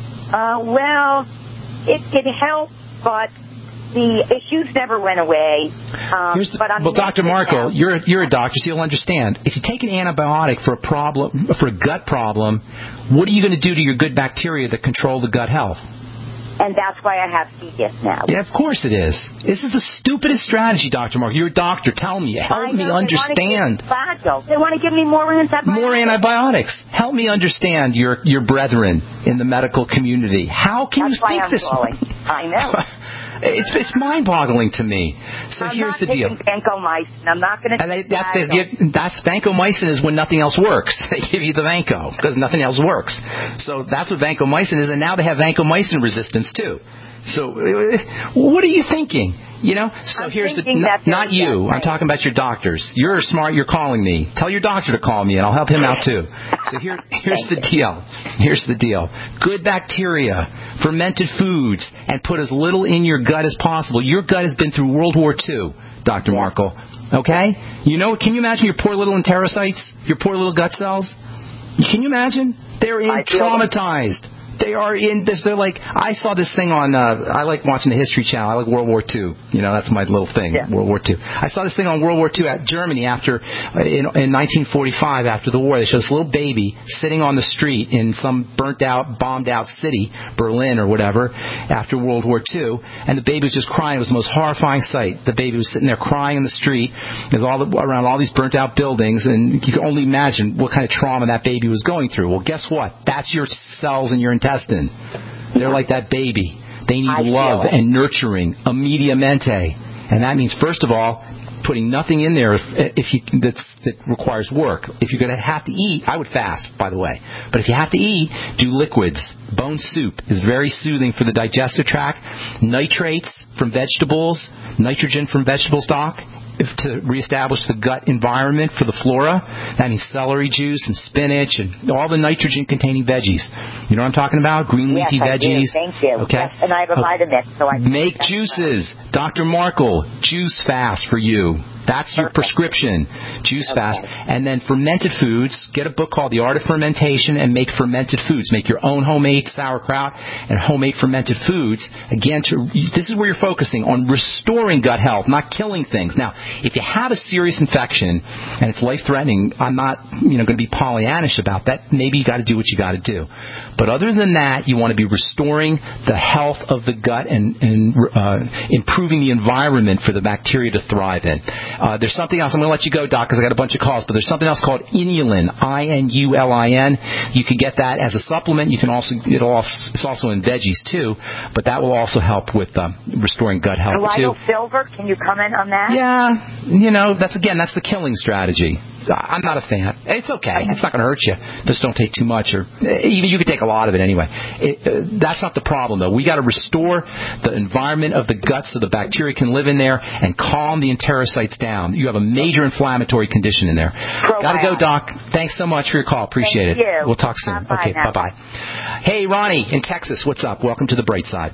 Uh, well, it it helped, but the issues never went away. Um, Here's the, but I'm well, Doctor Markle, now. you're you're a doctor, so you'll understand. If you take an antibiotic for a problem, for a gut problem, what are you going to do to your good bacteria that control the gut health? And that's why I have C. diff now. Yeah, of course it is. This is the stupidest strategy, Doctor Markle. You're a doctor. Tell me. Help I me know, understand. They want, to give, they want to give me more antibiotics. More antibiotics. Help me understand your your brethren in the medical community. How can That's you why think I'm this? calling. I know. It's it's mind-boggling to me. So I'm here's not the deal. taking vancomycin. I'm not going to. And they, that's the, that's vancomycin is when nothing else works. They give you the vanco because nothing else works. So that's what vancomycin is, and now they have vancomycin resistance too. So uh, what are you thinking? You know. So I'm here's the thinking not, that not you. right. I'm talking about your doctors. You're smart. You're calling me. Tell your doctor to call me, and I'll help him out too. So here here's the deal. Here's the deal. Good bacteria, fermented foods, and put as little in your gut as possible. Your gut has been through World War Two, Doctor Markle. Okay? You know, can you imagine your poor little enterocytes, your poor little gut cells? Can you imagine? They're in traumatized. They are in this. They're like, I saw this thing on. Uh, I like watching the History Channel. I like World War Two. You know, that's my little thing. Yeah. World War Two. I saw this thing on World War Two at Germany after uh, in, in nineteen forty-five after the war. They showed this little baby sitting on the street in some burnt out, bombed out city, Berlin or whatever, after World War Two, and the baby was just crying. It was the most horrifying sight. The baby was sitting there crying in the street. There's all the, around all these burnt out buildings, and you can only imagine what kind of trauma that baby was going through. Well, guess what? That's your cells in your intestine. They're like that baby. They need love and nurturing immediatamente. And that means, first of all, putting nothing in there if, if you, that's, that requires work. If you're going to have to eat, I would fast, by the way. But if you have to eat, do liquids. Bone soup is very soothing for the digestive tract. Nitrates from vegetables, nitrogen from vegetables, Doc, if to reestablish the gut environment for the flora. That means celery juice and spinach and all the nitrogen-containing veggies. You know what I'm talking about? Green yes, leafy I veggies. Do. Thank you. Okay. Yes, and I have a okay. Vitamix, so I can make juices. Doctor Markle, juice fast for you. That's your prescription, juice okay. fast. And then fermented foods, get a book called The Art of Fermentation and make fermented foods. Make your own homemade sauerkraut and homemade fermented foods. Again, to, this is where you're focusing on restoring gut health, not killing things. Now, if you have a serious infection and it's life-threatening, I'm not you know, going to be Pollyannish about that. Maybe you got to do what you got to do. But other than that, you want to be restoring the health of the gut and, and uh, improving the environment for the bacteria to thrive in. Uh, there's something else. I'm going to let you go, Doc, because I got a bunch of calls. But there's something else called inulin, I N U L I N. You can get that as a supplement. You can also, it'll also it's also in veggies too, but that will also help with um, restoring gut health too. Silver, can you comment on that? Yeah, you know, that's again, that's the killing strategy. I'm not a fan. It's okay. It's not going to hurt you. Just don't take too much, or even you could take a lot of it anyway. It, uh, that's not the problem, though. We got to restore the environment of the gut so the bacteria can live in there and calm the enterocytes down. You have a major inflammatory condition in there. Got to go, Doc. Thanks so much for your call. Appreciate Thank it. You. We'll talk soon. Bye-bye okay, now. bye bye. Hey, Ronnie in Texas. What's up? Welcome to the Bright Side.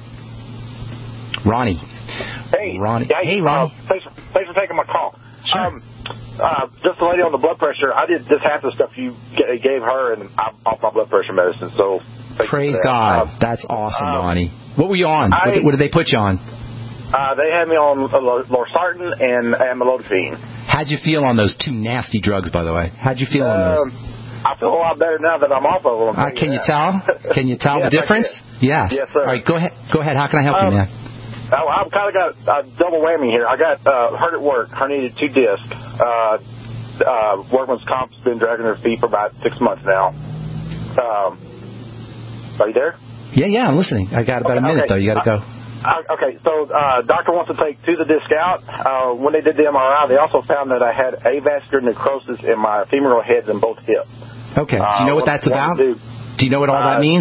Ronnie. Hey, Ronnie. Guys, hey, Ronnie. Uh, thanks, for, thanks for taking my call. Sure. Um, uh, just the lady on the blood pressure, I did just half the stuff you g- gave her, and I'm off my blood pressure medicine. So praise God. Um, That's awesome, um, Ronnie. What were you on? I, what, did, what did they put you on? Uh, they had me on losartan and amlodipine. How'd you feel on those two nasty drugs, by the way? How'd you feel on those? Um, I feel a lot better now that I'm off of them. Uh, can you tell? Can you tell yes, the difference? Yes. Yeah. Yes, sir. All right, go ahead. Go ahead. How can I help um, you, man? I, I've kind of got a double whammy here. I got uh, hurt at work, herniated two discs. Uh, uh, workman's comp's been dragging their feet for about six months now. Um, are you there? Yeah, yeah, I'm listening. I got about okay, a minute, okay. though. You got to go. Uh, okay, so uh, doctor wants to take to the disc out. Uh, when they did the M R I, they also found that I had avascular necrosis in my femoral heads and both hips. Okay. Do you know what that's about? Do, do you know what all uh, that means?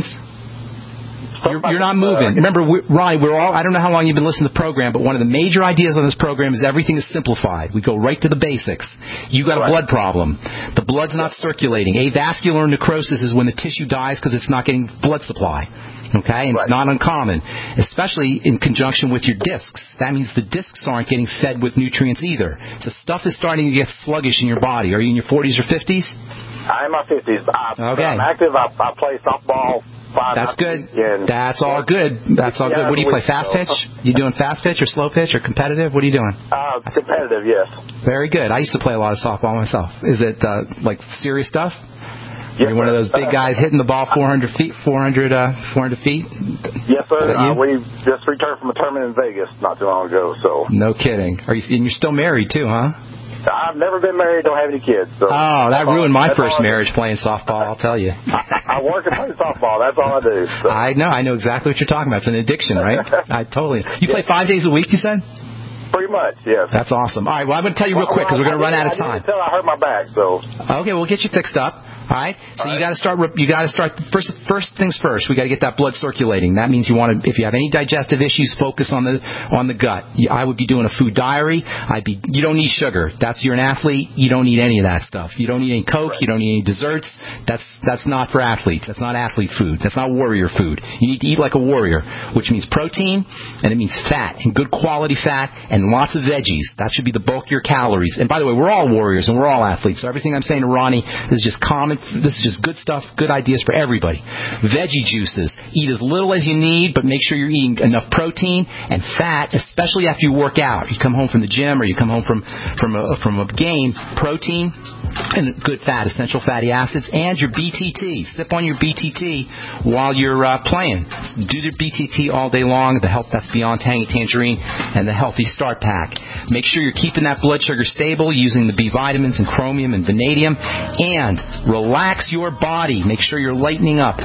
You're, you're not moving. Remember, we, Ronnie, we're all, I don't know how long you've been listening to the program, but one of the major ideas on this program is everything is simplified. We go right to the basics. You got a right. blood problem. The blood's not circulating. Avascular necrosis is when the tissue dies because it's not getting blood supply. Okay, and right. it's not uncommon, especially in conjunction with your discs. That means the discs aren't getting fed with nutrients either. So stuff is starting to get sluggish in your body. Are you in your forties or fifties? I'm in my fifties. I, okay. I'm active. I, I play softball. That's good. That's all good. That's all good. What do you play, fast pitch? You doing fast pitch or slow pitch or competitive? What are you doing? Uh, competitive, yes. Very good. I used to play a lot of softball myself. Is it uh, like serious stuff? Yes, Are you one of those big guys hitting the ball four hundred feet, four hundred, uh, four hundred feet? Yes, sir. Uh, we just returned from a tournament in Vegas not too long ago. So. No kidding. Are you? And you're still married too, huh? I've never been married, don't have any kids. So oh, that ruined all, my first marriage do. playing softball, I'll tell you. I, I work and play softball, that's all I do. So. I know, I know exactly what you're talking about. It's an addiction, right? I totally. You play five days a week, you said? Pretty much, yes. That's awesome. All right, well, I'm going to tell you real well, quick because we're going to run out of time. Until I hurt my back, so. Okay, we'll get you fixed up. All right. So all you right. got to start. You got to start first. First things first. We got to get that blood circulating. That means you want to. If you have any digestive issues, focus on the on the gut. I would be doing a food diary. I'd be. You don't need sugar. That's you're an athlete. You don't need any of that stuff. You don't need any Coke. Right. You don't need any desserts. That's that's not for athletes. That's not athlete food. That's not warrior food. You need to eat like a warrior, which means protein and it means fat and good quality fat and lots of veggies. That should be the bulk of your calories. And by the way, we're all warriors and we're all athletes. So everything I'm saying to Ronnie is just common. This is just good stuff, good ideas for everybody. Veggie juices. Eat as little as you need, but make sure you're eating enough protein and fat, especially after you work out. You come home from the gym or you come home from from a, from a game. Protein and good fat, essential fatty acids, and your B T T. Sip on your B T T while you're uh, playing. Do your B T T all day long. The health that's beyond tangy tangerine and the healthy start pack. Make sure you're keeping that blood sugar stable using the B vitamins and chromium and vanadium, and relax your body. Make sure you're lightening up,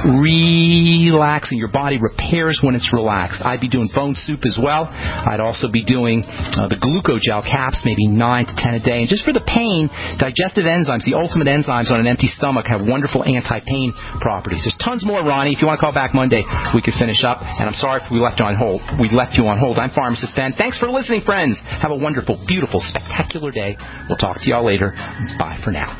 relaxing. Your body repairs when it's relaxed. I'd be doing bone soup as well. I'd also be doing uh, the glucogel caps, maybe nine to ten a day. And just for the pain, digestive enzymes, the ultimate enzymes on an empty stomach have wonderful anti-pain properties. There's tons more, Ronnie. If you want to call back Monday, we could finish up. And I'm sorry if we left you on hold. We left you on hold. I'm Pharmacist Ben. Thanks for listening, friends. Have a wonderful, beautiful, spectacular day. We'll talk to y'all later. Bye for now.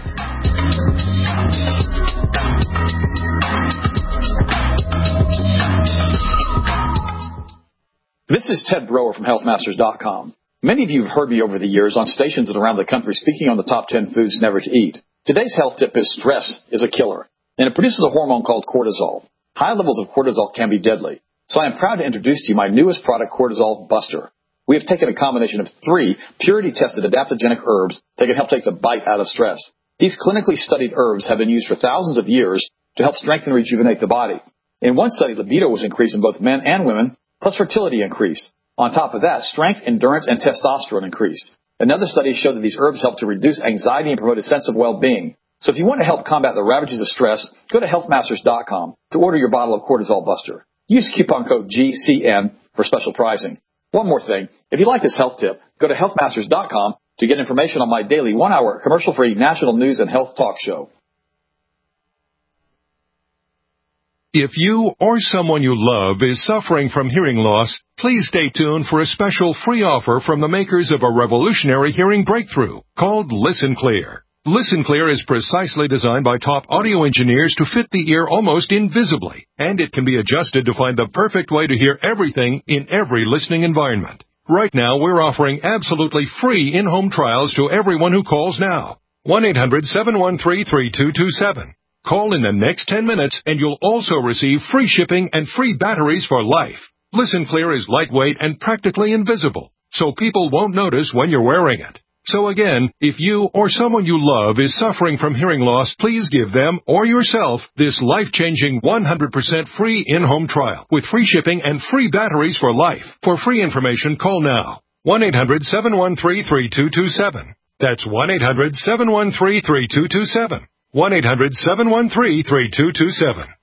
This is Ted Brower from health masters dot com. Many of you have heard me over the years on stations and around the country speaking on the top ten foods never to eat. Today's health tip is stress is a killer, and it produces a hormone called cortisol. High levels of cortisol can be deadly. So I am proud to introduce to you my newest product, Cortisol Buster. We have taken a combination of three purity-tested adaptogenic herbs that can help take the bite out of stress. These clinically studied herbs have been used for thousands of years to help strengthen and rejuvenate the body. In one study, libido was increased in both men and women, plus fertility increased. On top of that, strength, endurance, and testosterone increased. Another study showed that these herbs help to reduce anxiety and promote a sense of well-being. So if you want to help combat the ravages of stress, go to health masters dot com to order your bottle of Cortisol Buster. Use coupon code G C N for special pricing. One more thing, if you like this health tip, go to health masters dot com to get information on my daily one-hour commercial-free national news and health talk show. If you or someone you love is suffering from hearing loss, please stay tuned for a special free offer from the makers of a revolutionary hearing breakthrough called Listen Clear. Listen Clear is precisely designed by top audio engineers to fit the ear almost invisibly, and it can be adjusted to find the perfect way to hear everything in every listening environment. Right now, we're offering absolutely free in-home trials to everyone who calls now. one eight hundred seven one three three two two seven. Call in the next ten minutes, and you'll also receive free shipping and free batteries for life. Listen Clear is lightweight and practically invisible, so people won't notice when you're wearing it. So again, if you or someone you love is suffering from hearing loss, please give them or yourself this life-changing one hundred percent free in-home trial with free shipping and free batteries for life. For free information, call now. one eight hundred seven one three three two two seven. That's one eight hundred seven one three three two two seven. one eight hundred seven one three three two two seven.